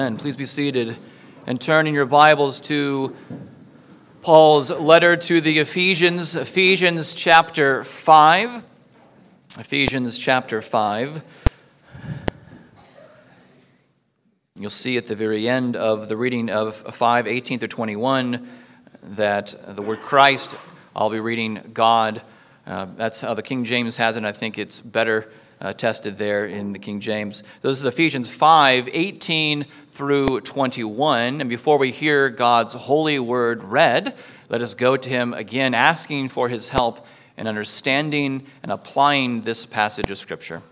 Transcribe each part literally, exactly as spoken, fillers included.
And please be seated and turn in your Bibles to Paul's letter to the Ephesians, Ephesians chapter five. Ephesians chapter five. You'll see at the very end of the reading of five, eighteen through twenty-one, that the word Christ, I'll be reading God. Uh, that's how the King James has it, and I think it's better uh, tested there in the King James. This is Ephesians five, eighteen through twenty-one. And before we hear God's holy word read, let us go to him again, asking for his help in understanding and applying this passage of Scripture.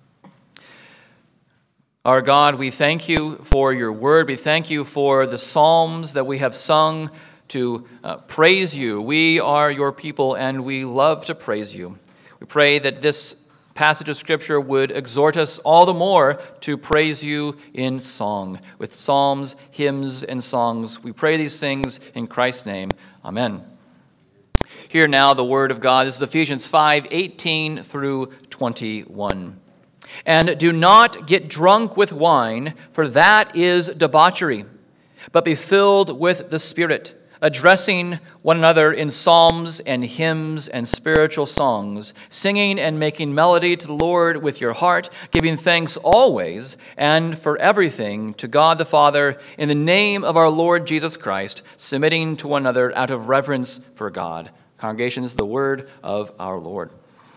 Our God, we thank you for your word. We thank you for the psalms that we have sung to uh, praise you. We are your people, and we love to praise you. We pray that this passage of Scripture would exhort us all the more to praise you in song, with psalms, hymns, and songs. We pray these things in Christ's name. Amen. Hear now the word of God. This is Ephesians five, eighteen through twenty-one. And do not get drunk with wine, for that is debauchery, but be filled with the Spirit, addressing one another in psalms and hymns and spiritual songs, singing and making melody to the Lord with your heart, giving thanks always and for everything to God the Father in the name of our Lord Jesus Christ, submitting to one another out of reverence for God. Congregation, this is the word of our Lord.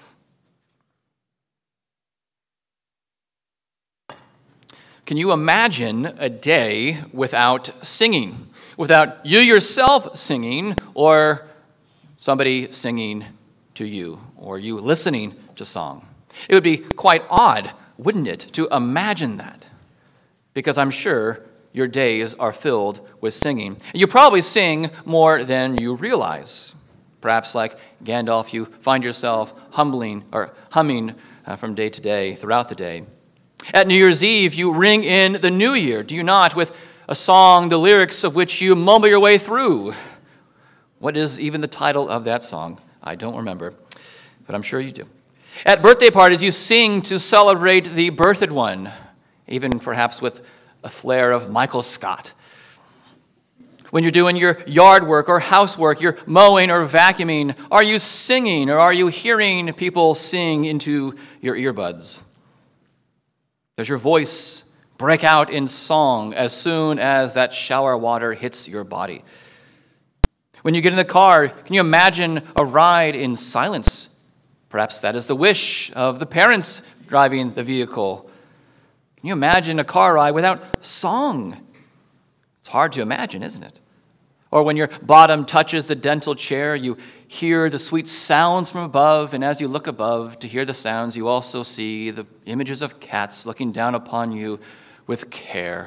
Can you imagine a day without singing? Without you yourself singing, or somebody singing to you, or you listening to song? It would be quite odd, wouldn't it, to imagine that? Because I'm sure your days are filled with singing. And you probably sing more than you realize. Perhaps like Gandalf, you find yourself humbling or humming uh, from day to day, throughout the day. At New Year's Eve, you ring in the new year, do you not, with a song, the lyrics of which you mumble your way through. What is even the title of that song? I don't remember, but I'm sure you do. At birthday parties, you sing to celebrate the birthed one, even perhaps with a flair of Michael Scott. When you're doing your yard work or housework, you're mowing or vacuuming, are you singing or are you hearing people sing into your earbuds? Does your voice break out in song as soon as that shower water hits your body? When you get in the car, can you imagine a ride in silence? Perhaps that is the wish of the parents driving the vehicle. Can you imagine a car ride without song? It's hard to imagine, isn't it? Or when your bottom touches the dental chair, you hear the sweet sounds from above, and as you look above to hear the sounds, you also see the images of cats looking down upon you with care.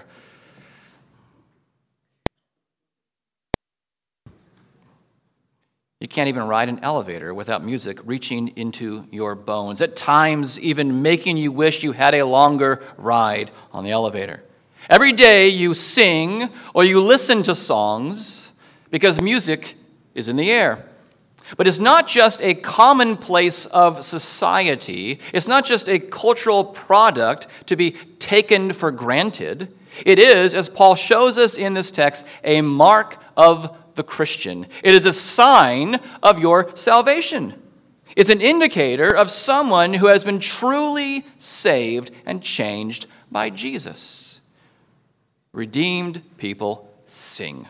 You can't even ride an elevator without music reaching into your bones, at times even making you wish you had a longer ride on the elevator. Every day you sing or you listen to songs because music is in the air. But it's not just a commonplace of society. It's not just a cultural product to be taken for granted. It is, as Paul shows us in this text, a mark of the Christian. It is a sign of your salvation. It's an indicator of someone who has been truly saved and changed by Jesus. Redeemed people sing.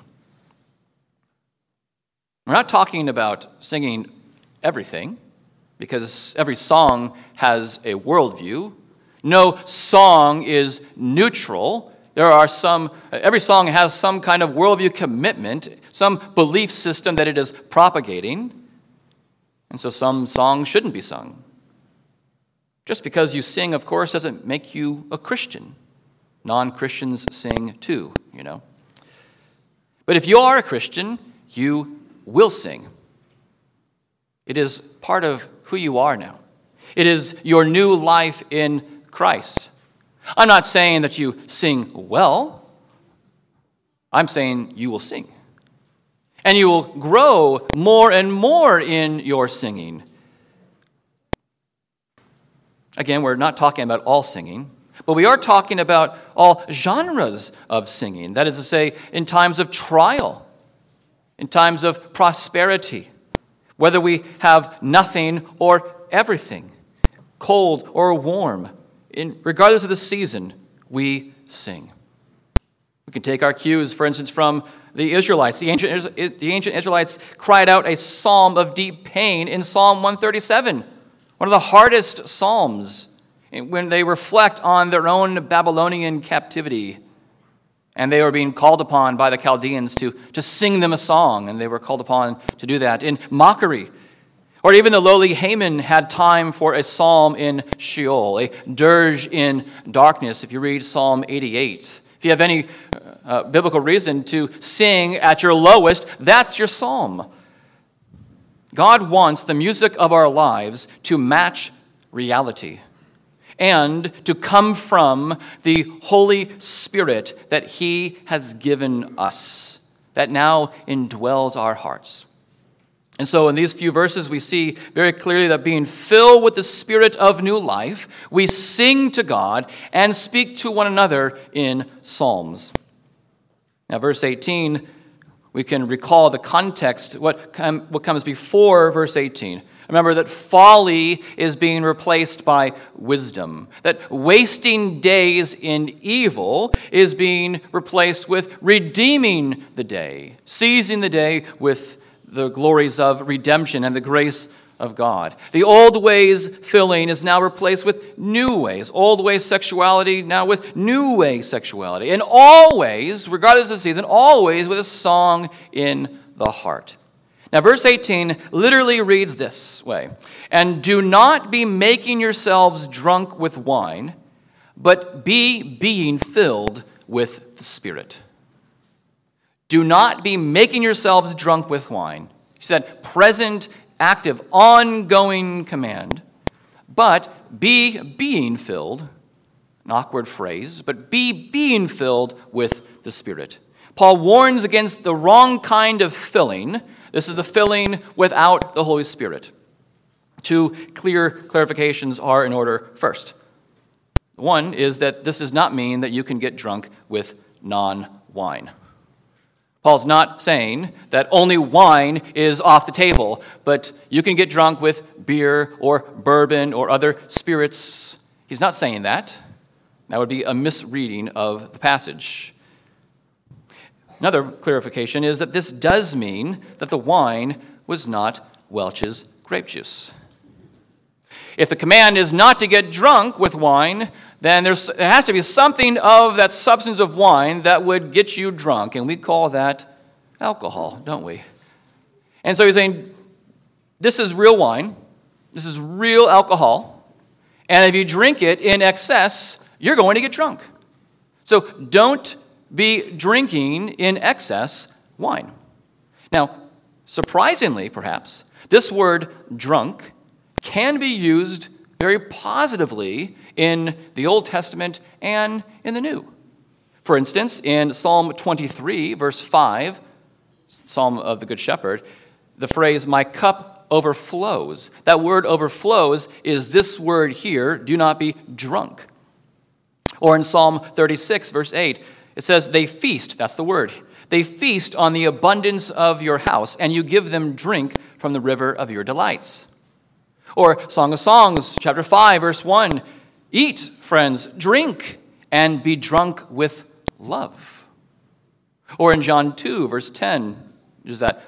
We're not talking about singing everything, because every song has a worldview. No song is neutral. There are some, every song has some kind of worldview commitment, some belief system that it is propagating. And so some songs shouldn't be sung. Just because you sing, of course, doesn't make you a Christian. Non-Christians sing too, you know. But if you are a Christian, you will sing. It is part of who you are now. It is your new life in Christ. I'm not saying that you sing well. I'm saying you will sing. And you will grow more and more in your singing. Again, we're not talking about all singing. But we are talking about all genres of singing. That is to say, in times of trial, in times of prosperity, whether we have nothing or everything, cold or warm, in, regardless of the season, we sing. We can take our cues, for instance, from the Israelites. The ancient, the ancient Israelites cried out a psalm of deep pain in Psalm one thirty-seven, one of the hardest psalms, when they reflect on their own Babylonian captivity. And they were being called upon by the Chaldeans to, to sing them a song, and they were called upon to do that in mockery. Or even the lowly Haman had time for a psalm in Sheol, a dirge in darkness, if you read Psalm eighty-eight. If you have any uh, biblical reason to sing at your lowest, that's your psalm. God wants the music of our lives to match reality and to come from the Holy Spirit that He has given us, that now indwells our hearts. And so in these few verses, we see very clearly that being filled with the Spirit of new life, we sing to God and speak to one another in psalms. Now, verse eighteen, we can recall the context, what, com- what comes before verse eighteen. Remember that folly is being replaced by wisdom, that wasting days in evil is being replaced with redeeming the day, seizing the day with the glories of redemption and the grace of God. The old ways filling is now replaced with new ways. Old ways sexuality now with new way sexuality. And always, regardless of season, always with a song in the heart. Now, verse eighteen literally reads this way, "And do not be making yourselves drunk with wine, but be being filled with the Spirit." Do not be making yourselves drunk with wine. He said, present, active, ongoing command. But be being filled, an awkward phrase, but be being filled with the Spirit. Paul warns against the wrong kind of filling. This is the filling without the Holy Spirit. Two clear clarifications are in order. First, one is that this does not mean that you can get drunk with non-wine. Paul's not saying that only wine is off the table, but you can get drunk with beer or bourbon or other spirits. He's not saying that. That would be a misreading of the passage. Another clarification is that this does mean that the wine was not Welch's grape juice. If the command is not to get drunk with wine, then there's, there has to be something of that substance of wine that would get you drunk, and we call that alcohol, don't we? And so he's saying, this is real wine, this is real alcohol, and if you drink it in excess, you're going to get drunk. So don't be drinking in excess wine. Now, surprisingly, perhaps, this word drunk can be used very positively in the Old Testament and in the New. For instance, in Psalm twenty-three, verse five, Psalm of the Good Shepherd, the phrase, "My cup overflows." That word overflows is this word here, "do not be drunk." Or in Psalm thirty-six, verse eight, it says, "They feast," that's the word, "they feast on the abundance of your house, and you give them drink from the river of your delights." Or Song of Songs, chapter five, verse one, "Eat, friends, drink, and be drunk with love." Or in John two, verse ten, is that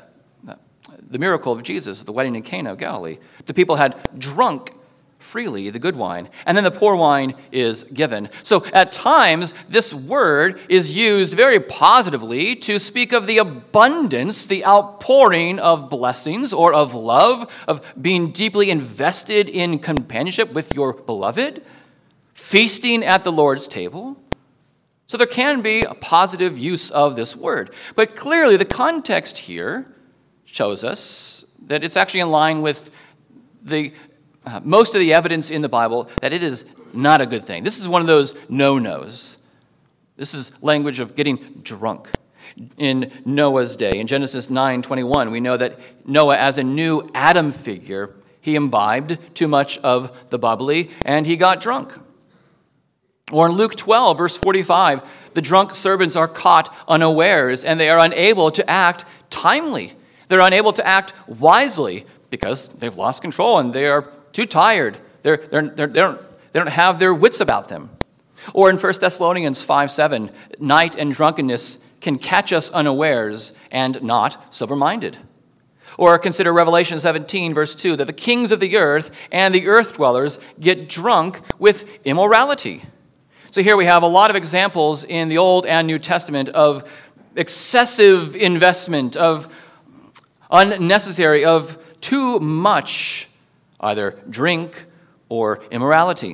the miracle of Jesus, the wedding in Cana of Galilee. The people had drunk freely the good wine, and then the poor wine is given. So at times, this word is used very positively to speak of the abundance, the outpouring of blessings or of love, of being deeply invested in companionship with your beloved, feasting at the Lord's table. So there can be a positive use of this word. But clearly the context here shows us that it's actually in line with the uh, most of the evidence in the Bible that it is not a good thing. This is one of those no-nos. This is language of getting drunk. In Noah's day, in Genesis nine twenty-one, we know that Noah, as a new Adam figure, he imbibed too much of the bubbly and he got drunk. Or in Luke twelve, verse forty-five, the drunk servants are caught unawares, and they are unable to act timely. They're unable to act wisely because they've lost control and they are too tired. They're, they're, they're, they, don't, they don't have their wits about them. Or in First Thessalonians five seven, night and drunkenness can catch us unawares and not sober-minded. Or consider Revelation seventeen, verse two, that the kings of the earth and the earth dwellers get drunk with immorality. So here we have a lot of examples in the Old and New Testament of excessive investment, of unnecessary, of too much, either drink or immorality.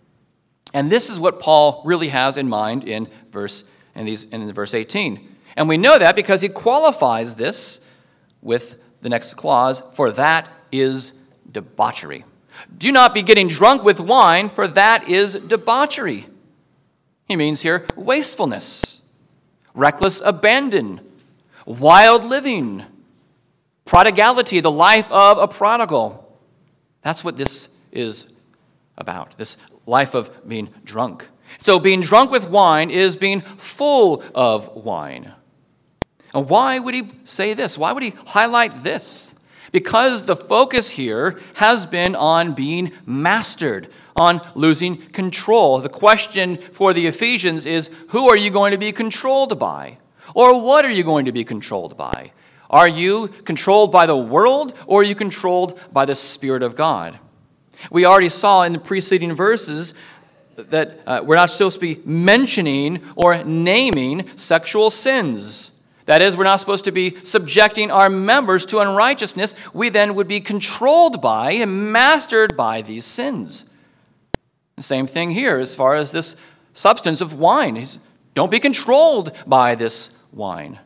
And this is what Paul really has in mind in verse in these in verse eighteen. And we know that because he qualifies this with the next clause, for that is debauchery. Do not be getting drunk with wine, for that is debauchery. He means here wastefulness, reckless abandon, wild living, prodigality, the life of a prodigal. That's what this is about, this life of being drunk. So being drunk with wine is being full of wine. And why would he say this? Why would he highlight this? Because the focus here has been on being mastered, on losing control. The question for the Ephesians is, who are you going to be controlled by? Or what are you going to be controlled by? Are you controlled by the world, or are you controlled by the Spirit of God? We already saw in the preceding verses that uh, we're not supposed to be mentioning or naming sexual sins. That is, we're not supposed to be subjecting our members to unrighteousness. We then would be controlled by and mastered by these sins. The same thing here as far as this substance of wine. He's, don't be controlled by this wine.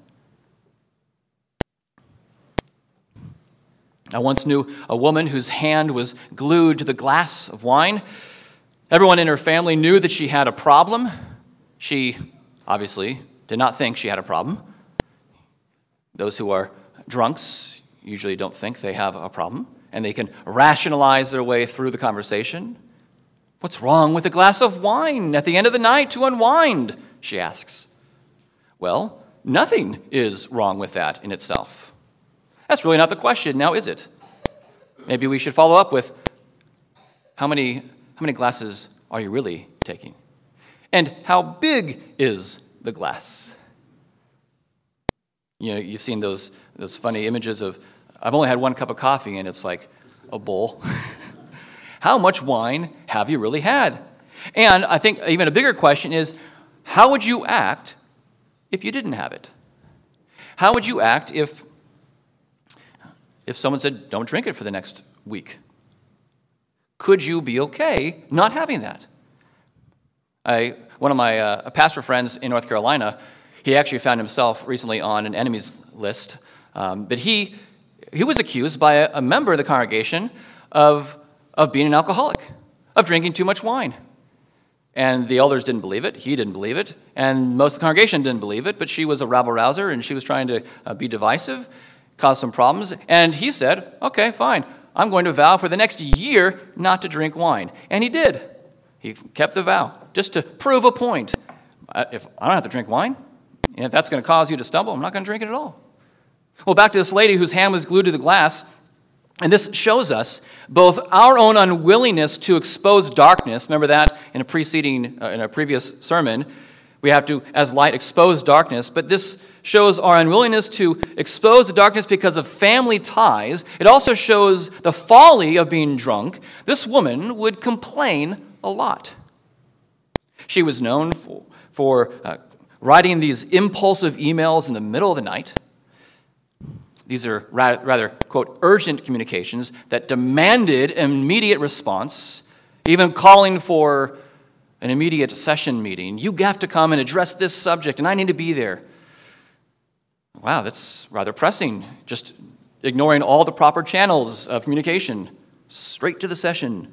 I once knew a woman whose hand was glued to the glass of wine. Everyone in her family knew that she had a problem. She obviously did not think she had a problem. Those who are drunks usually don't think they have a problem, and they can rationalize their way through the conversation. What's wrong with a glass of wine at the end of the night to unwind? She asks. Well, nothing is wrong with that in itself. That's really not the question now, is it? Maybe we should follow up with, how many, how many glasses are you really taking? And how big is the glass? You know, you've seen those those funny images of, I've only had one cup of coffee, and it's like a bowl. How much wine have you really had? And I think even a bigger question is, how would you act if you didn't have it? How would you act if if someone said, don't drink it for the next week? Could you be okay not having that? I one of my uh, pastor friends in North Carolina, he actually found himself recently on an enemies list, um, but he he was accused by a, a member of the congregation of of being an alcoholic, of drinking too much wine. And the elders didn't believe it, he didn't believe it, and most of the congregation didn't believe it, but she was a rabble-rouser, and she was trying to uh, be divisive, cause some problems, and he said, okay, fine, I'm going to vow for the next year not to drink wine. And he did. He kept the vow, just to prove a point. If I don't have to drink wine, and if that's going to cause you to stumble, I'm not going to drink it at all. Well, back to this lady whose hand was glued to the glass, and this shows us both our own unwillingness to expose darkness. Remember that in a preceding, uh, in a previous sermon, we have to, as light, expose darkness. But this shows our unwillingness to expose the darkness because of family ties. It also shows the folly of being drunk. This woman would complain a lot. She was known for, for uh, writing these impulsive emails in the middle of the night. These are rather, rather, quote, urgent communications that demanded an immediate response, even calling for an immediate session meeting. You have to come and address this subject, and I need to be there. Wow, that's rather pressing. Just ignoring all the proper channels of communication, straight to the session.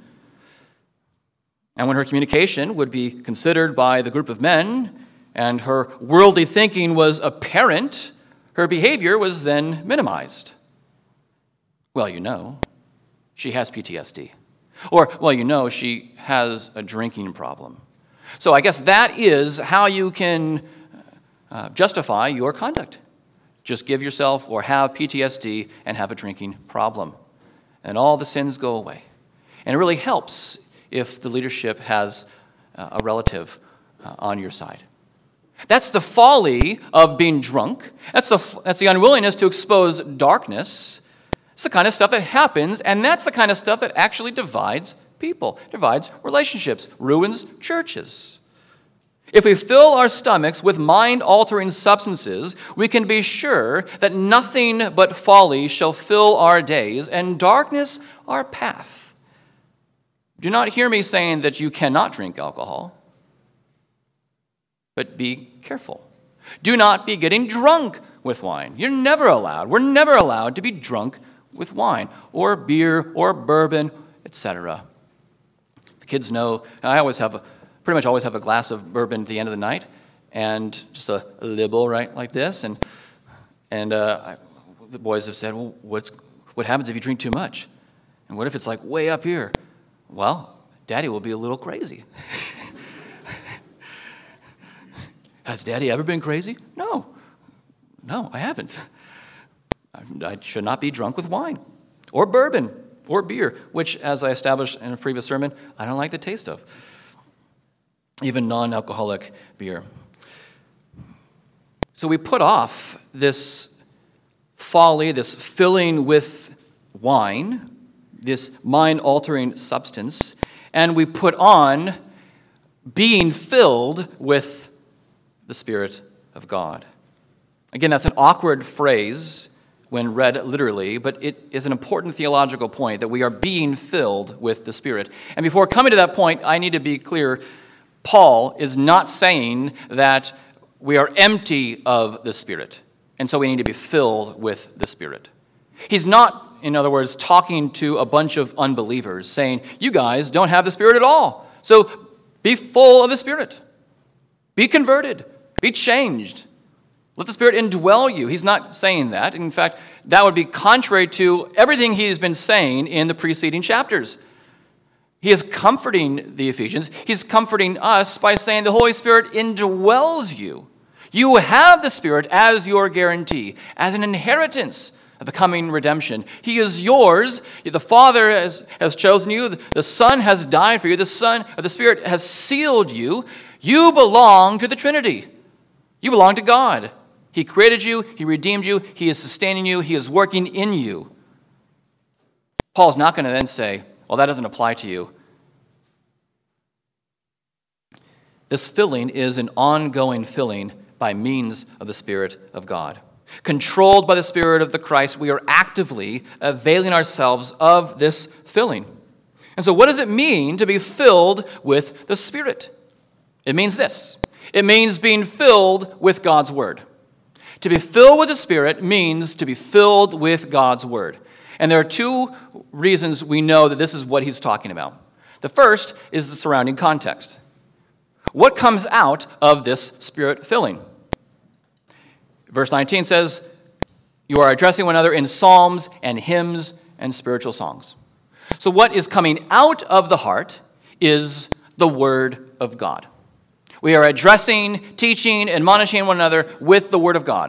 And when her communication would be considered by the group of men, and her worldly thinking was apparent, her behavior was then minimized. Well, you know, she has P T S D. Or, well, you know, she has a drinking problem. So I guess that is how you can uh, justify your conduct. Just give yourself or have P T S D and have a drinking problem. And all the sins go away. And it really helps if the leadership has uh, a relative uh, on your side. That's the folly of being drunk. That's the, that's the unwillingness to expose darkness. It's the kind of stuff that happens, and that's the kind of stuff that actually divides people, divides relationships, ruins churches. If we fill our stomachs with mind-altering substances, we can be sure that nothing but folly shall fill our days, and darkness our path. Do not hear me saying that you cannot drink alcohol, but be careful. Do not be getting drunk with wine. You're never allowed. We're never allowed to be drunk with wine or beer or bourbon, et cetera. The kids know, I always have, a, pretty much always have a glass of bourbon at the end of the night, and just a, a libel, right, like this. And and uh, I, the boys have said, well, what's, what happens if you drink too much? And what if it's like way up here? Well, Daddy will be a little crazy. Has Daddy ever been crazy? No. No, I haven't. I should not be drunk with wine or bourbon or beer, which, as I established in a previous sermon, I don't like the taste of. Even non-alcoholic beer. So we put off this folly, this filling with wine, this mind-altering substance, and we put on being filled with the Spirit of God. Again, that's an awkward phrase when read literally, but it is an important theological point that we are being filled with the Spirit. And before coming to that point, I need to be clear. Paul is not saying that we are empty of the Spirit, and so we need to be filled with the Spirit. He's not, in other words, talking to a bunch of unbelievers, saying, you guys don't have the Spirit at all, so be full of the Spirit. Be converted. Be changed. Let the Spirit indwell you. He's not saying that. In fact, that would be contrary to everything he's been saying in the preceding chapters. He is comforting the Ephesians. He's comforting us by saying the Holy Spirit indwells you. You have the Spirit as your guarantee, as an inheritance of the coming redemption. He is yours. The Father has, has chosen you. The Son has died for you. The Son, or the Spirit has sealed you. You belong to the Trinity. You belong to God. He created you. He redeemed you. He is sustaining you. He is working in you. Paul's not going to then say, well, that doesn't apply to you. This filling is an ongoing filling by means of the Spirit of God. Controlled by the Spirit of the Christ, we are actively availing ourselves of this filling. And so what does it mean to be filled with the Spirit? It means this. It means being filled with God's Word. To be filled with the Spirit means to be filled with God's Word. And there are two reasons we know that this is what he's talking about. The first is the surrounding context. What comes out of this Spirit filling? Verse nineteen says, you are addressing one another in psalms and hymns and spiritual songs. So what is coming out of the heart is the Word of God. We are addressing, teaching, admonishing one another with the Word of God.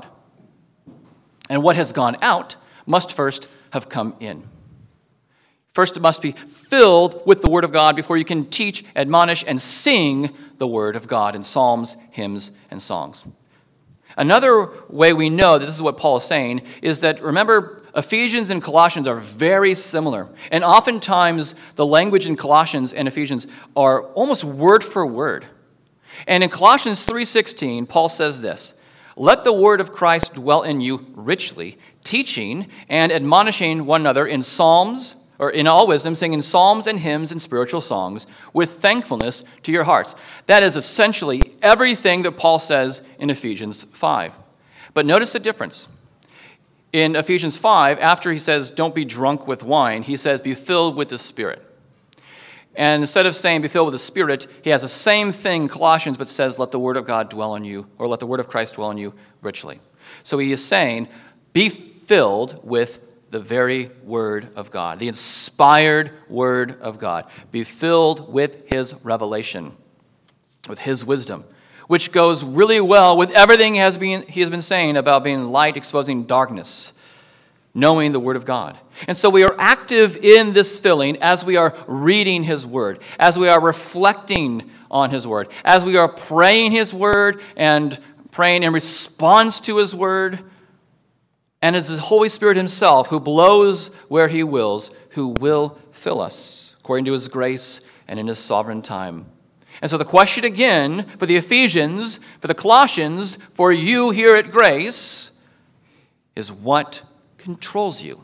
And what has gone out must first have come in. First, it must be filled with the Word of God before you can teach, admonish, and sing the Word of God in psalms, hymns, and songs. Another way we know that this is what Paul is saying is that, remember, Ephesians and Colossians are very similar. And oftentimes, the language in Colossians and Ephesians are almost word for word. And in Colossians three sixteen, Paul says this, let the word of Christ dwell in you richly, teaching and admonishing one another in psalms, or in all wisdom, singing psalms and hymns and spiritual songs with thankfulness to your hearts. That is essentially everything that Paul says in Ephesians five. But notice the difference. In Ephesians five, after he says, don't be drunk with wine, he says, be filled with the Spirit. And instead of saying be filled with the Spirit, he has the same thing in Colossians, but says, let the word of God dwell in you, or let the word of Christ dwell in you richly. So he is saying, be filled with the very Word of God, the inspired Word of God. Be filled with His revelation. with his wisdom, which goes really well with everything he has been, he has been saying about being light exposing darkness, knowing the Word of God. And so we are active in this filling as we are reading his Word, as we are reflecting on his Word, as we are praying his Word and praying in response to his Word, and it's the Holy Spirit himself who blows where he wills, who will fill us according to his grace and in his sovereign time. And so the question again for the Ephesians, for the Colossians, for you here at Grace, is what controls you?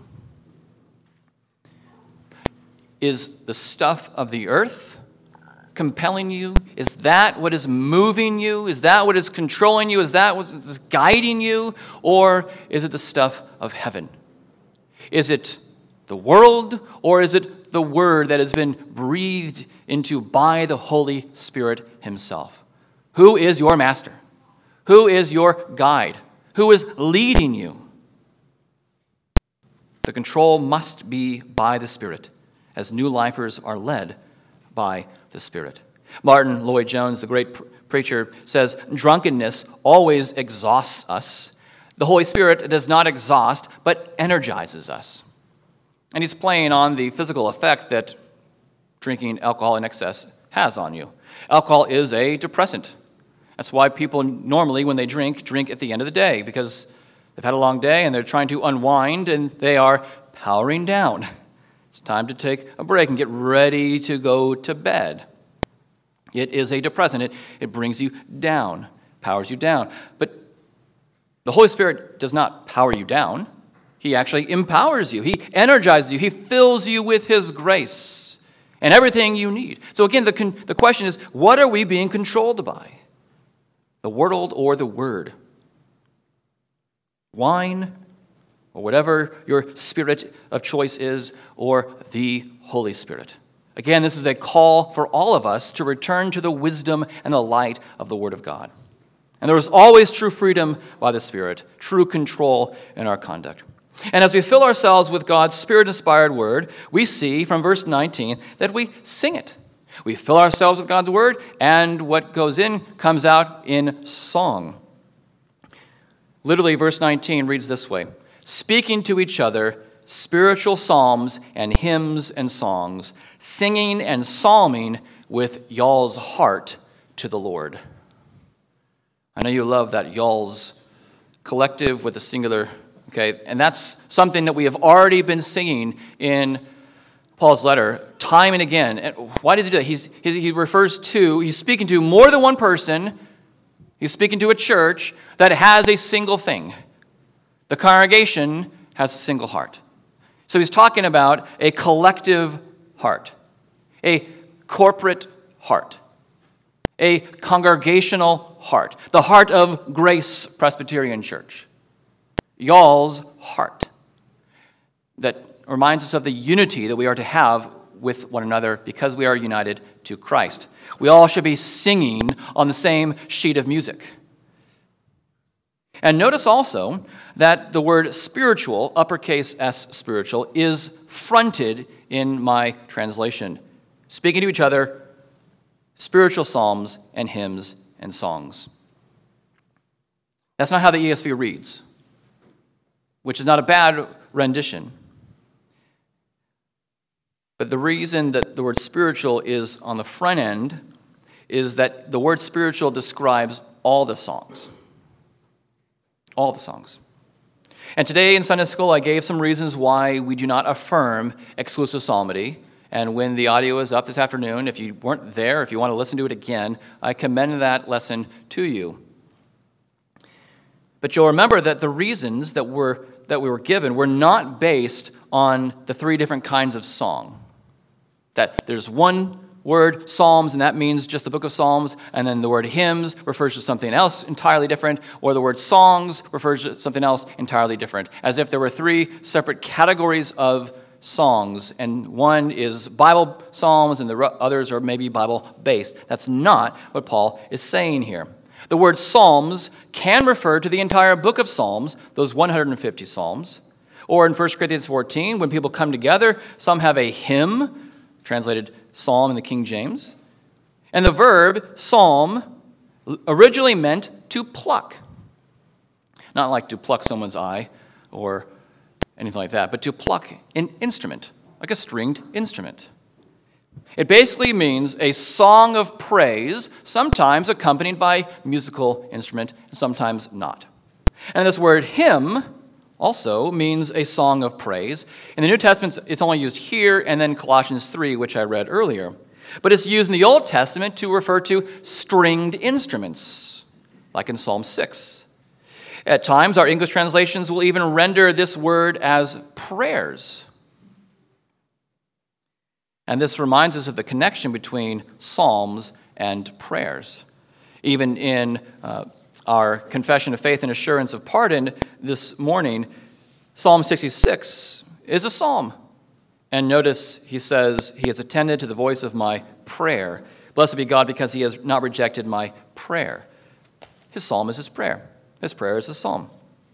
Is the stuff of the earth compelling you? Is that what is moving you? Is that what is controlling you? Is that what is guiding you? Or is it the stuff of heaven? Is it the world, or is it the Word that has been breathed into by the Holy Spirit himself? Who is your master? Who is your guide? Who is leading you? The control must be by the Spirit, as new lifers are led by the Spirit. Martin Lloyd-Jones, the great pr- preacher, says, drunkenness always exhausts us. The Holy Spirit does not exhaust, but energizes us. And he's playing on the physical effect that drinking alcohol in excess has on you. Alcohol is a depressant. That's why people normally, when they drink, drink at the end of the day, because they've had a long day and they're trying to unwind and they are powering down. It's time to take a break and get ready to go to bed. It is a depressant. It, it brings you down, powers you down. But the Holy Spirit does not power you down. He actually empowers you. He energizes you. He fills you with his grace and everything you need. So again, the, con- the question is, what are we being controlled by? The world or the Word? Wine, or whatever your spirit of choice is, or the Holy Spirit. Again, this is a call for all of us to return to the wisdom and the light of the Word of God. And there is always true freedom by the Spirit, true control in our conduct. And as we fill ourselves with God's Spirit-inspired Word, we see from verse nineteen that we sing it. We fill ourselves with God's Word, and what goes in comes out in song. Literally, verse nineteen reads this way: speaking to each other spiritual psalms and hymns and songs, singing and psalming with y'all's heart to the Lord. I know you love that y'all's collective with a singular, okay? And that's something that we have already been singing in Paul's letter time and again. And why does he do that? He's, he refers to, he's speaking to more than one person. He's speaking to a church that has a single thing. The congregation has a single heart. So he's talking about a collective heart, a corporate heart, a congregational heart, the heart of Grace Presbyterian Church, y'all's heart, that reminds us of the unity that we are to have with one another because we are united to Christ. We all should be singing on the same sheet of music. And notice also that the word spiritual, uppercase S spiritual, is fronted in my translation. Speaking to each other, spiritual psalms and hymns and songs. That's not how the E S V reads, which is not a bad rendition. But the reason that the word spiritual is on the front end is that the word spiritual describes all the songs. All the songs. And today in Sunday school, I gave some reasons why we do not affirm exclusive psalmody. And when the audio is up this afternoon, if you weren't there, if you want to listen to it again, I commend that lesson to you. But you'll remember that the reasons that were that we were given were not based on the three different kinds of song. That there's one word, Psalms, and that means just the book of Psalms, and then the word hymns refers to something else entirely different, or the word songs refers to something else entirely different, as if there were three separate categories of songs, and one is Bible psalms, and the others are maybe Bible-based. That's not what Paul is saying here. The word Psalms can refer to the entire book of Psalms, those one hundred fifty Psalms, or in First Corinthians fourteen, when people come together, some have a hymn, translated psalm in the King James. And the verb psalm originally meant to pluck. Not like to pluck someone's eye or anything like that, but to pluck an instrument, like a stringed instrument. It basically means a song of praise, sometimes accompanied by musical instrument, and sometimes not. And this word hymn also means a song of praise. In the New Testament, it's only used here and then Colossians three, which I read earlier. But it's used in the Old Testament to refer to stringed instruments, like in Psalm six. At times, our English translations will even render this word as prayers. And this reminds us of the connection between psalms and prayers. Even in uh, our confession of faith and assurance of pardon this morning, Psalm sixty-six is a psalm. And notice he says, he has attended to the voice of my prayer. Blessed be God because he has not rejected my prayer. His psalm is his prayer. His prayer is a psalm.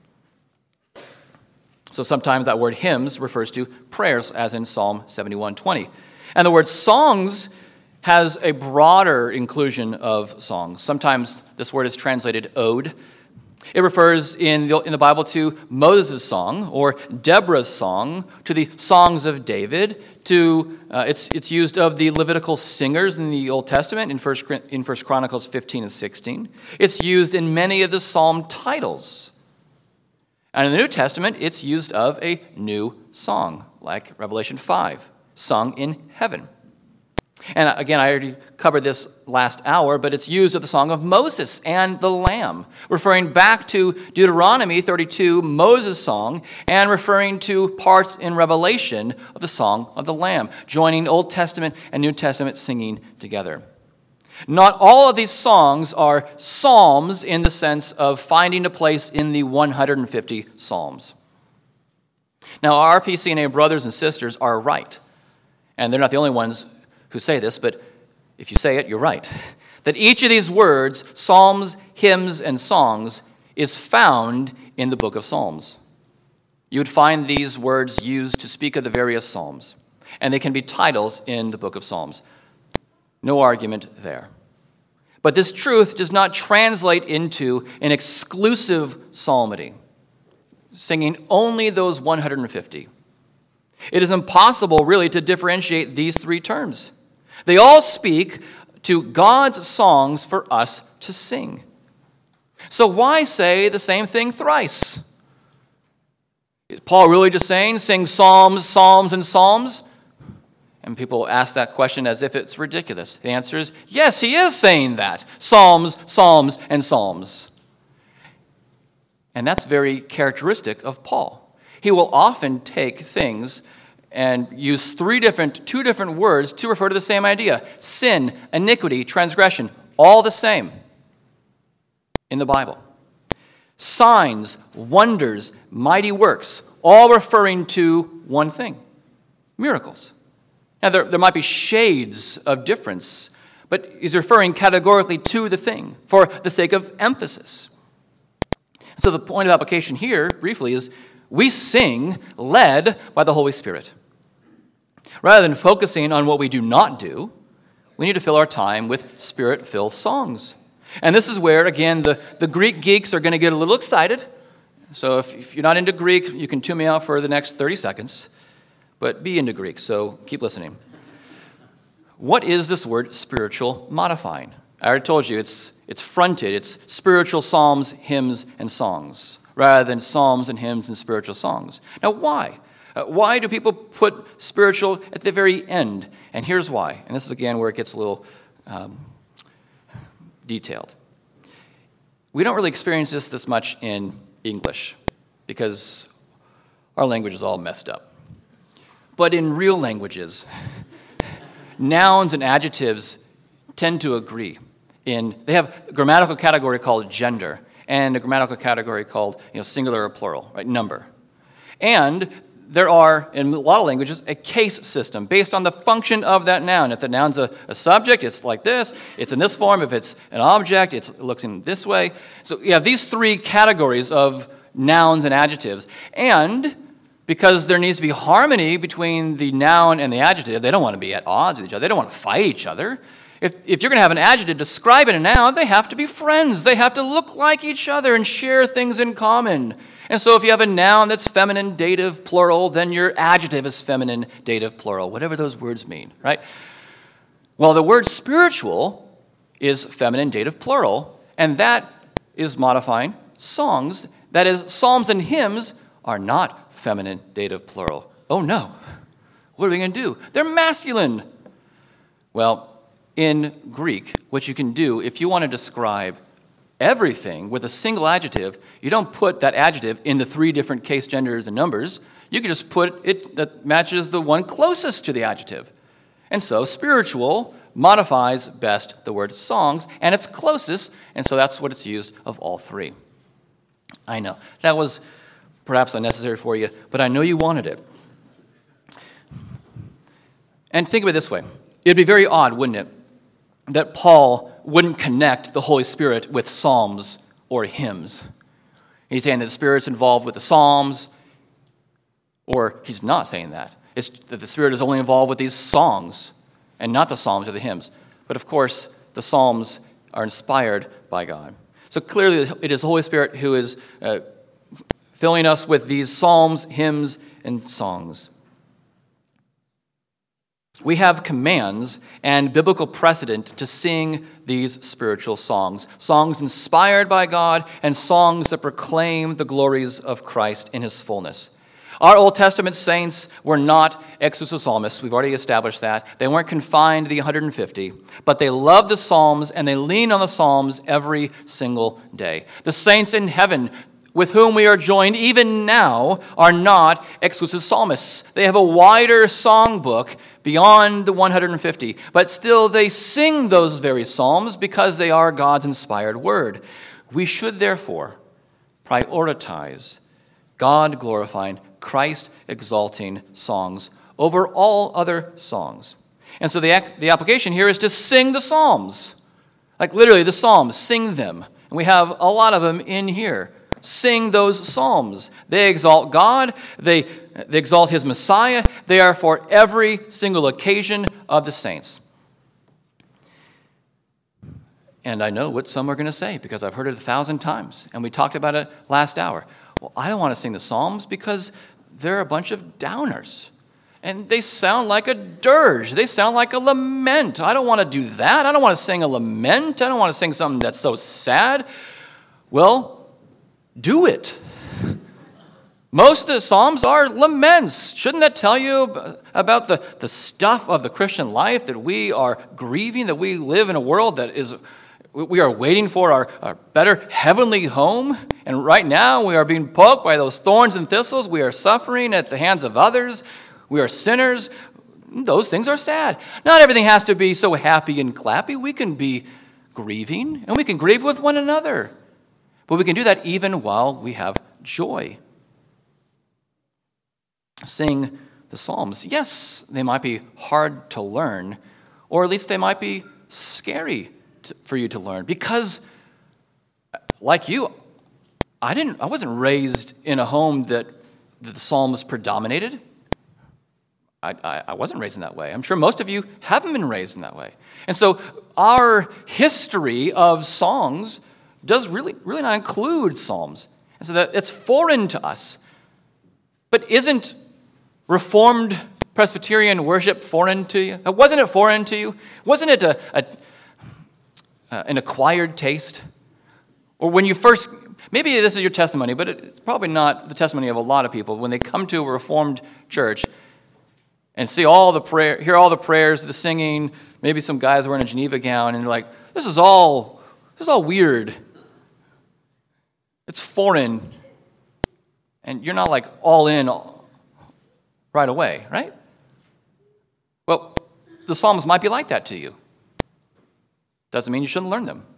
So sometimes that word hymns refers to prayers, as in Psalm seventy-one twenty. And the word songs has a broader inclusion of songs. Sometimes this word is translated ode. It refers in the, in the Bible to Moses' song or Deborah's song, to the songs of David. To uh, it's it's used of the Levitical singers in the Old Testament in First in First Chronicles fifteen and sixteen. It's used in many of the psalm titles. And in the New Testament, it's used of a new song, like Revelation five, sung in heaven. And again, I already covered this last hour, but it's used of the song of Moses and the Lamb, referring back to Deuteronomy thirty-two, Moses' song, and referring to parts in Revelation of the song of the Lamb, joining Old Testament and New Testament singing together. Not all of these songs are psalms in the sense of finding a place in the one hundred fifty psalms. Now, our R P C N A brothers and sisters are right, and they're not the only ones who say this, but if you say it, you're right, that each of these words, psalms, hymns, and songs, is found in the book of Psalms. You would find these words used to speak of the various psalms, and they can be titles in the book of Psalms. No argument there. But this truth does not translate into an exclusive psalmody, singing only those one hundred fifty. It is impossible, really, to differentiate these three terms. They all speak to God's songs for us to sing. So why say the same thing thrice? Is Paul really just saying, sing psalms, psalms, and psalms? And people ask that question as if it's ridiculous. The answer is, yes, he is saying that. Psalms, psalms, and psalms. And that's very characteristic of Paul. He will often take things and use three different, two different words to refer to the same idea. Sin, iniquity, transgression, all the same in the Bible. Signs, wonders, mighty works, all referring to one thing, miracles. Now, there, there might be shades of difference, but he's referring categorically to the thing for the sake of emphasis. So the point of application here, briefly, is we sing led by the Holy Spirit. Rather than focusing on what we do not do, we need to fill our time with Spirit-filled songs. And this is where, again, the, the Greek geeks are going to get a little excited. So if, if you're not into Greek, you can tune me out for the next thirty seconds. But be into Greek, so keep listening. What is this word spiritual modifying? I already told you, it's, it's fronted. It's spiritual psalms, hymns, and songs, rather than psalms and hymns and spiritual songs. Now, why? Uh, why do people put spiritual at the very end? And here's why. And this is, again, where it gets a little um, detailed. We don't really experience this this much in English because our language is all messed up. But in real languages, nouns and adjectives tend to agree. In they have a grammatical category called gender and a grammatical category called you know, singular or plural, right? Number. And there are, in a lot of languages, a case system based on the function of that noun. If the noun's a, a subject, it's like this. It's in this form. If it's an object, it's, it looks in this way. So you have these three categories of nouns and adjectives. And because there needs to be harmony between the noun and the adjective, they don't want to be at odds with each other. They don't want to fight each other. If, if you're going to have an adjective describing a noun, they have to be friends. They have to look like each other and share things in common. And so if you have a noun that's feminine, dative, plural, then your adjective is feminine, dative, plural, whatever those words mean, right? Well, the word spiritual is feminine, dative, plural, and that is modifying songs. That is, psalms and hymns are not feminine, dative, plural. Oh no, what are we going to do? They're masculine. Well, in Greek, what you can do, if you want to describe everything with a single adjective, you don't put that adjective in the three different case genders and numbers. You can just put it that matches the one closest to the adjective. And so spiritual modifies best the word songs, and it's closest, and so that's what it's used of all three. I know, that was perhaps unnecessary for you, but I know you wanted it. And think of it this way. It'd be very odd, wouldn't it, that Paul wouldn't connect the Holy Spirit with psalms or hymns. He's saying that the Spirit's involved with the psalms, or he's not saying that. It's that the Spirit is only involved with these songs and not the psalms or the hymns. But of course, the psalms are inspired by God. So clearly, it is the Holy Spirit who is uh, filling us with these psalms, hymns, and songs. We have commands and biblical precedent to sing these spiritual songs. Songs inspired by God and songs that proclaim the glories of Christ in his fullness. Our Old Testament saints were not exclusive psalmists. We've already established that. They weren't confined to the one hundred fifty, but they loved the Psalms and they lean on the Psalms every single day. The saints in heaven with whom we are joined even now are not exclusive psalmists. They have a wider songbook beyond the one hundred fifty, but still they sing those very psalms because they are God's inspired word. We should therefore prioritize God-glorifying, Christ-exalting songs over all other songs. And so the, the application here is to sing the psalms. Like literally the psalms, sing them. And we have a lot of them in here. Sing those psalms. They exalt God. They, they exalt his Messiah. They are for every single occasion of the saints. And I know what some are going to say because I've heard it a thousand times. And we talked about it last hour. Well, I don't want to sing the psalms because they're a bunch of downers. And they sound like a dirge. They sound like a lament. I don't want to do that. I don't want to sing a lament. I don't want to sing something that's so sad. Well, do it. Most of the Psalms are laments. Shouldn't that tell you about the, the stuff of the Christian life, that we are grieving, that we live in a world that is, we are waiting for our, our better heavenly home? And right now we are being poked by those thorns and thistles. We are suffering at the hands of others. We are sinners. Those things are sad. Not everything has to be so happy and clappy. We can be grieving, and we can grieve with one another. But we can do that even while we have joy. Sing the Psalms. Yes, they might be hard to learn, or at least they might be scary to, for you to learn. Because, like you, I didn't. I wasn't raised in a home that, that the Psalms predominated. I, I, I wasn't raised in that way. I'm sure most of you haven't been raised in that way. And so our history of songs does really, really not include Psalms. And so that it's foreign to us. But isn't Reformed Presbyterian worship foreign to you? Wasn't it foreign to you? Wasn't it a, a, uh, an acquired taste? Or when you first, maybe this is your testimony, but it's probably not the testimony of a lot of people. When they come to a Reformed church and see all the prayer, hear all the prayers, the singing, maybe some guys wearing a Geneva gown, and they're like, this is all, this is all weird. It's foreign. And you're not like all in right away, right? Well, the Psalms might be like that to you. Doesn't mean you shouldn't learn them.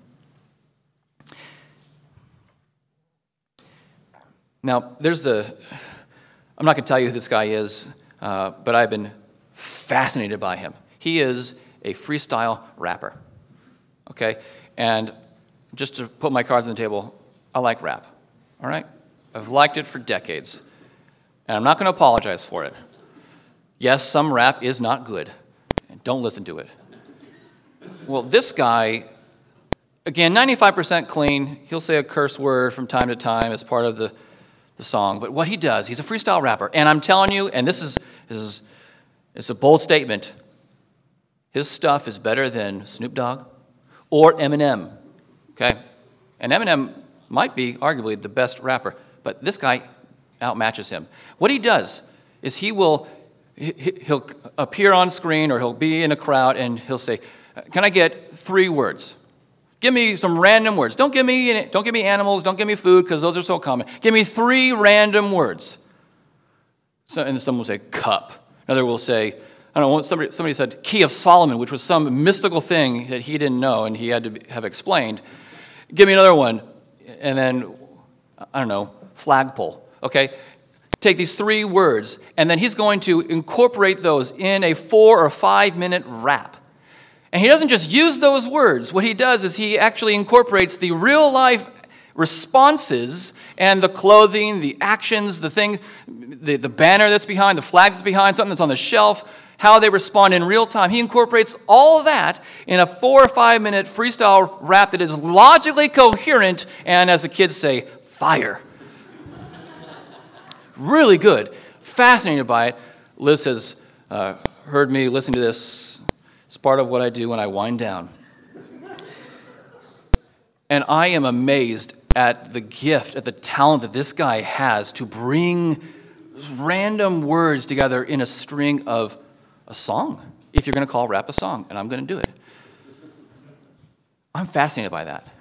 Now, there's the, I'm not going to tell you who this guy is, uh, but I've been fascinated by him. He is a freestyle rapper, okay? And just to put my cards on the table, I like rap, all right? I've liked it for decades, and I'm not going to apologize for it. Yes, some rap is not good, and don't listen to it. Well, this guy, again, ninety-five percent clean. He'll say a curse word from time to time as part of the, the song. But what he does, he's a freestyle rapper. And I'm telling you, and this is, this is it's a bold statement, his stuff is better than Snoop Dogg or Eminem, okay? And Eminem might be arguably the best rapper, but this guy outmatches him. What he does is he will, he'll appear on screen or he'll be in a crowd and he'll say, can I get three words? Give me some random words. Don't give me, don't give me animals, don't give me food, because those are so common. Give me three random words. So, and someone will say cup. Another will say, I don't know, somebody, somebody said Key of Solomon, which was some mystical thing that he didn't know and he had to have explained. Give me another one. And then, I don't know, flagpole. Okay? Take these three words, and then he's going to incorporate those in a four or five minute rap. And he doesn't just use those words. What he does is he actually incorporates the real life responses and the clothing, the actions, the thing, the, the banner that's behind, the flag that's behind, something that's on the shelf, how they respond in real time. He incorporates all of that in a four or five minute freestyle rap that is logically coherent and, as the kids say, fire. Really good. Fascinated by it. Liz has uh, heard me listen to this. It's part of what I do when I wind down. And I am amazed at the gift, at the talent that this guy has to bring random words together in a string of a song, if you're going to call rap a song, and I'm going to do it. I'm fascinated by that.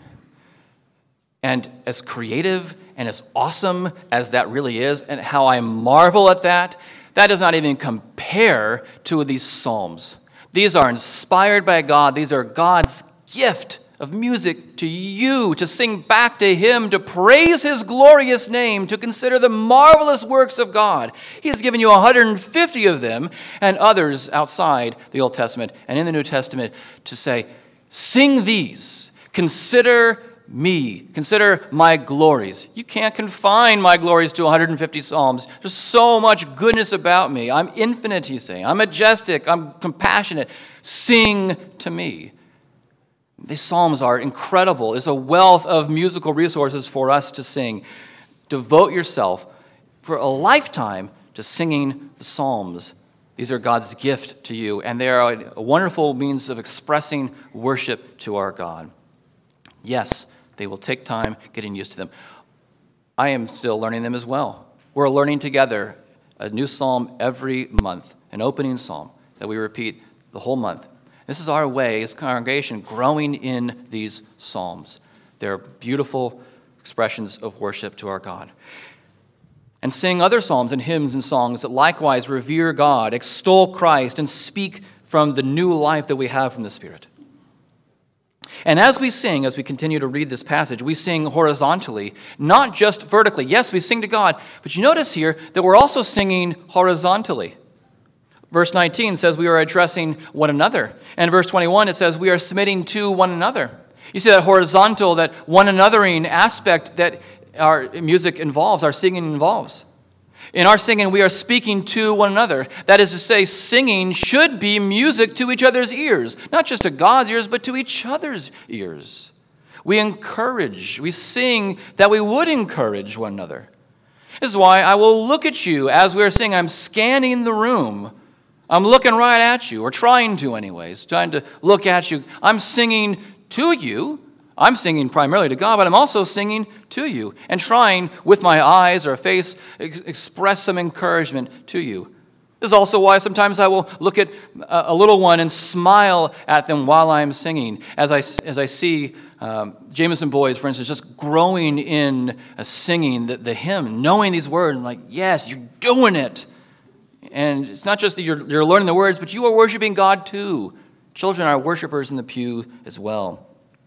And as creative and as awesome as that really is, and how I marvel at that, that does not even compare to these psalms. These are inspired by God. These are God's gift of music to you, to sing back to Him, to praise His glorious name, to consider the marvelous works of God. He has given you one hundred fifty of them and others outside the Old Testament and in the New Testament to say, sing these, consider me, consider my glories. You can't confine my glories to one hundred fifty psalms. There's so much goodness about me. I'm infinite, he's saying. I'm majestic. I'm compassionate. Sing to me. These psalms are incredible. There's a wealth of musical resources for us to sing. Devote yourself for a lifetime to singing the psalms. These are God's gift to you, and they are a wonderful means of expressing worship to our God. Yes, they will take time getting used to them. I am still learning them as well. We're learning together a new psalm every month, an opening psalm that we repeat the whole month. This is our way as a congregation growing in these psalms. They're beautiful expressions of worship to our God. And sing other psalms and hymns and songs that likewise revere God, extol Christ, and speak from the new life that we have from the Spirit. And as we sing, as we continue to read this passage, we sing horizontally, not just vertically. Yes, we sing to God, but you notice here that we're also singing horizontally. Verse nineteen says we are addressing one another. And verse twenty-one, it says we are submitting to one another. You see that horizontal, that one anothering aspect that our music involves, our singing involves. In our singing, we are speaking to one another. That is to say, singing should be music to each other's ears. Not just to God's ears, but to each other's ears. We encourage, we sing that we would encourage one another. This is why I will look at you as we're singing. I'm scanning the room. I'm looking right at you, or trying to anyways, trying to look at you. I'm singing to you. I'm singing primarily to God, but I'm also singing to you and trying with my eyes or face ex- express some encouragement to you. This is also why sometimes I will look at a, a little one and smile at them while I'm singing, as I, as I see um, Jameson boys, for instance, just growing in uh, singing the, the hymn, knowing these words, and like, yes, you're doing it. And it's not just that you're, you're learning the words, but you are worshiping God too. Children are worshipers in the pew as well.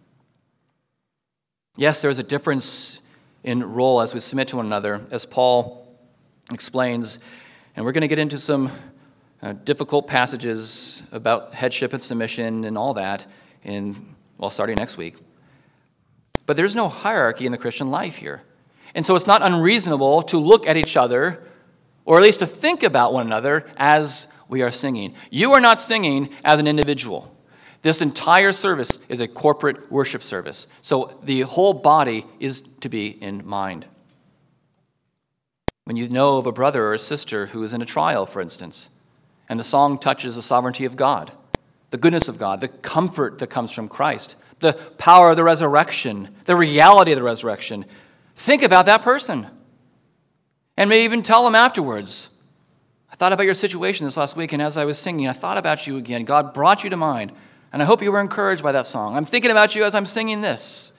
Yes, there is a difference in role as we submit to one another, as Paul explains. And we're going to get into some uh, difficult passages about headship and submission and all that in, well, starting next week. But there's no hierarchy in the Christian life here. And so it's not unreasonable to look at each other, or at least to think about one another as we are singing. You are not singing as an individual. This entire service is a corporate worship service. So the whole body is to be in mind. When you know of a brother or a sister who is in a trial, for instance, and the song touches the sovereignty of God, the goodness of God, the comfort that comes from Christ, the power of the resurrection, the reality of the resurrection, think about that person. And maybe even tell them afterwards, I thought about your situation this last week, and as I was singing, I thought about you again. God brought you to mind, and I hope you were encouraged by that song. I'm thinking about you as I'm singing this.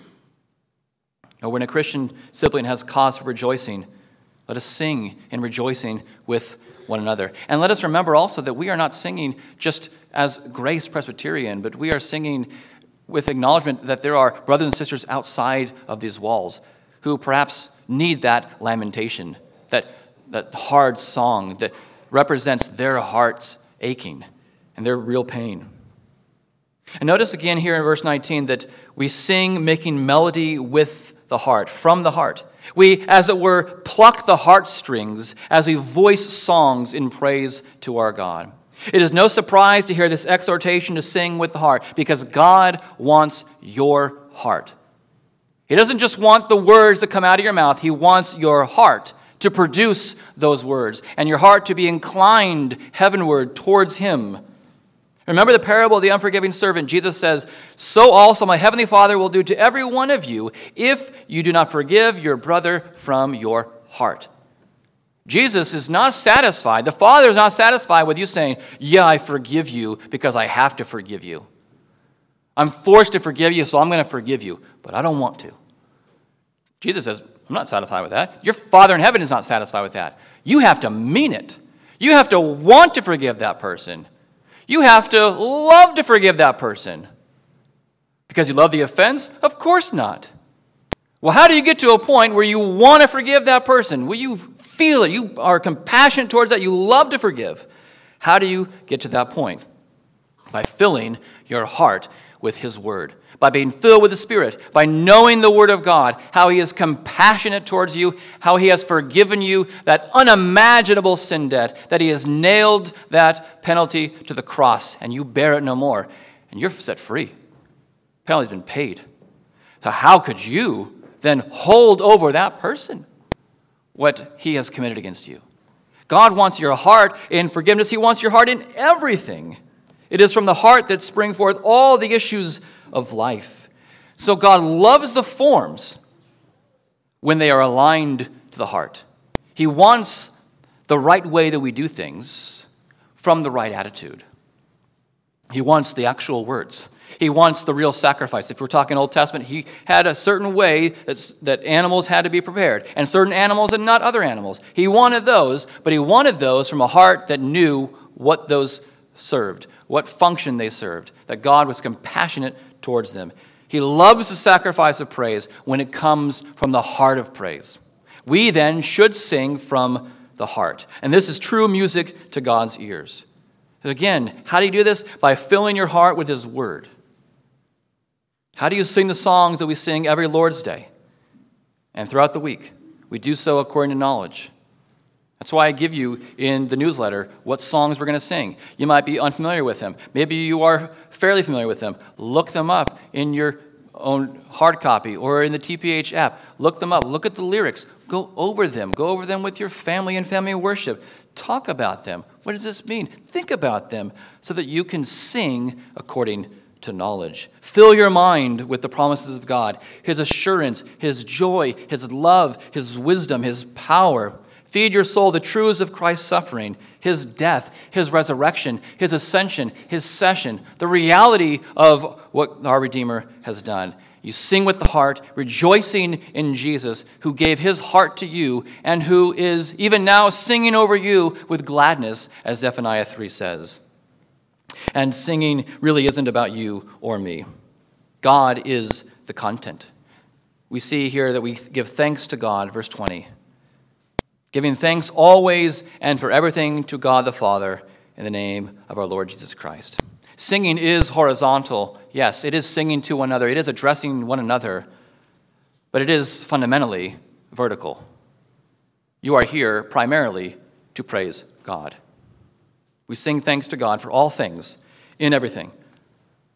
Or when a Christian sibling has cause for rejoicing, let us sing in rejoicing with one another. And let us remember also that we are not singing just as Grace Presbyterian, but we are singing with acknowledgement that there are brothers and sisters outside of these walls who perhaps need that lamentation, that, that hard song that represents their hearts aching and their real pain. And notice again here in verse nineteen that we sing making melody with the heart, from the heart. We, as it were, pluck the heartstrings as we voice songs in praise to our God. It is no surprise to hear this exhortation to sing with the heart, because God wants your heart. He doesn't just want the words that come out of your mouth. He wants your heart to produce those words, and your heart to be inclined heavenward towards Him. Remember the parable of the unforgiving servant. Jesus says, so also my heavenly Father will do to every one of you if you do not forgive your brother from your heart. Jesus is not satisfied. The Father is not satisfied with you saying, yeah, I forgive you because I have to forgive you. I'm forced to forgive you, so I'm going to forgive you, but I don't want to. Jesus says, I'm not satisfied with that. Your Father in heaven is not satisfied with that. You have to mean it. You have to want to forgive that person. You have to love to forgive that person. Because you love the offense? Of course not. Well, how do you get to a point where you want to forgive that person? Will you feel it? You are compassionate towards that. You love to forgive. How do you get to that point? By filling your heart with His Word. By being filled with the Spirit. By knowing the Word of God. How He is compassionate towards you. How He has forgiven you that unimaginable sin debt. That He has nailed that penalty to the cross. And you bear it no more. And you're set free. The penalty's been paid. So how could you then hold over that person what he has committed against you? God wants your heart in forgiveness. He wants your heart in everything. It is from the heart that spring forth all the issues of life. So God loves the forms when they are aligned to the heart. He wants the right way that we do things from the right attitude. He wants the actual words. He wants the real sacrifice. If we're talking Old Testament, He had a certain way that's, that animals had to be prepared, and certain animals and not other animals. He wanted those, but He wanted those from a heart that knew what those served, what function they served, that God was compassionate towards them. He loves the sacrifice of praise when it comes from the heart of praise. We then should sing from the heart. And this is true music to God's ears. Again, how do you do this? By filling your heart with His Word. How do you sing the songs that we sing every Lord's Day and throughout the week? We do so according to knowledge. That's why I give you in the newsletter what songs we're going to sing. You might be unfamiliar with them. Maybe you are fairly familiar with them. Look them up in your own hard copy or in the T P H app. Look them up. Look at the lyrics. Go over them. Go over them with your family and family worship. Talk about them. What does this mean? Think about them so that you can sing according to knowledge. Fill your mind with the promises of God, His assurance, His joy, His love, His wisdom, His power. Feed your soul the truths of Christ's suffering, His death, His resurrection, His ascension, His session, the reality of what our Redeemer has done. You sing with the heart, rejoicing in Jesus, who gave His heart to you and who is even now singing over you with gladness, as Zephaniah three says. And singing really isn't about you or me. God is the content. We see here that we give thanks to God, verse twenty. Giving thanks always and for everything to God the Father in the name of our Lord Jesus Christ. Singing is horizontal. Yes, it is singing to one another. It is addressing one another. But it is fundamentally vertical. You are here primarily to praise God. We sing thanks to God for all things, in everything.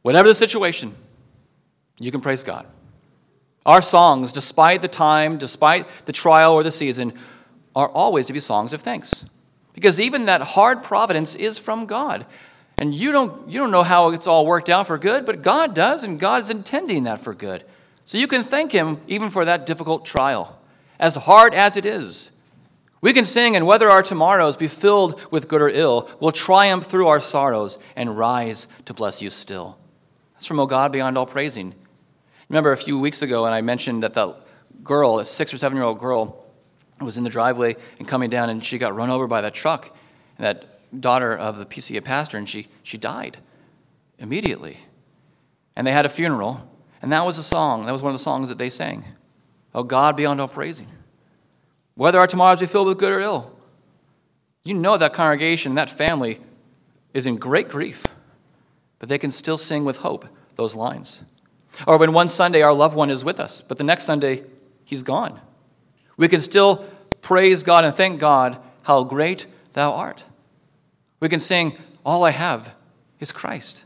Whatever the situation, you can praise God. Our songs, despite the time, despite the trial or the season, are always to be songs of thanks. Because even that hard providence is from God. And you don't, you don't know how it's all worked out for good, but God does, and God is intending that for good. So you can thank him even for that difficult trial, as hard as it is. We can sing, and whether our tomorrows be filled with good or ill, we'll triumph through our sorrows and rise to bless you still. That's from O God Beyond All Praising. Remember a few weeks ago, and I mentioned that the girl, a six or seven-year-old girl, was in the driveway and coming down, and she got run over by that truck. And that daughter of the P C A pastor, and she she died immediately. And they had a funeral, and that was a song. That was one of the songs that they sang. Oh God, beyond all praising. Whether our tomorrows be filled with good or ill. You know that congregation, that family is in great grief, but they can still sing with hope those lines. Or when one Sunday our loved one is with us, but the next Sunday he's gone. We can still praise God and thank God, how great thou art. We can sing, all I have is Christ.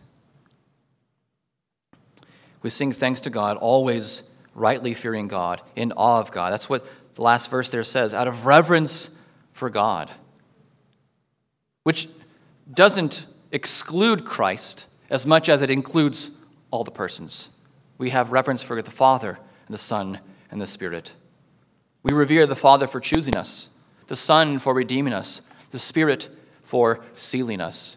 We sing thanks to God, always rightly fearing God, in awe of God. That's what the last verse there says, out of reverence for God, which doesn't exclude Christ as much as it includes all the persons. We have reverence for the Father and the Son and the Spirit. We revere the Father for choosing us, the Son for redeeming us, the Spirit for sealing us.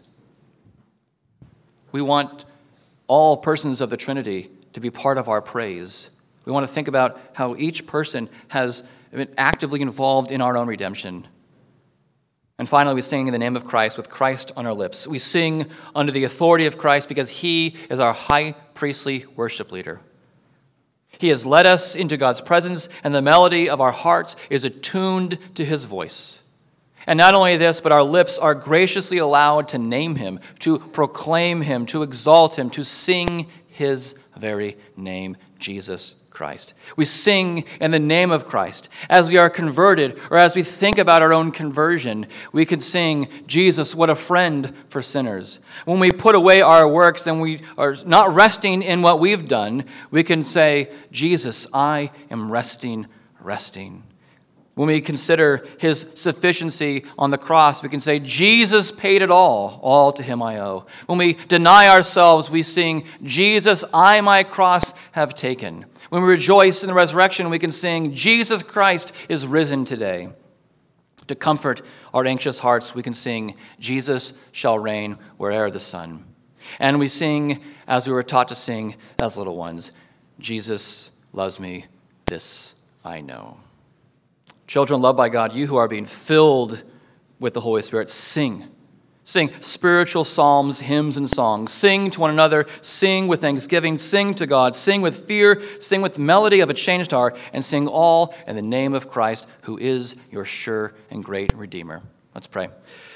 We want all persons of the Trinity to be part of our praise. We want to think about how each person has been actively involved in our own redemption. And finally, we sing in the name of Christ with Christ on our lips. We sing under the authority of Christ because he is our high priestly worship leader. He has led us into God's presence, and the melody of our hearts is attuned to his voice. And not only this, but our lips are graciously allowed to name him, to proclaim him, to exalt him, to sing his very name, Jesus Christ. We sing in the name of Christ. As we are converted, or as we think about our own conversion, we can sing, Jesus, what a friend for sinners. When we put away our works and we are not resting in what we've done, we can say, Jesus, I am resting, resting. When we consider his sufficiency on the cross, we can say, Jesus paid it all, all to him I owe. When we deny ourselves, we sing, Jesus, I my cross have taken. When we rejoice in the resurrection, we can sing, Jesus Christ is risen today. To comfort our anxious hearts, we can sing, Jesus shall reign where'er the sun. And we sing, as we were taught to sing as little ones, Jesus loves me, this I know. Children loved by God, you who are being filled with the Holy Spirit, sing. Sing spiritual psalms, hymns, and songs. Sing to one another. Sing with thanksgiving. Sing to God. Sing with fear. Sing with melody of a changed heart. And sing all in the name of Christ, who is your sure and great Redeemer. Let's pray.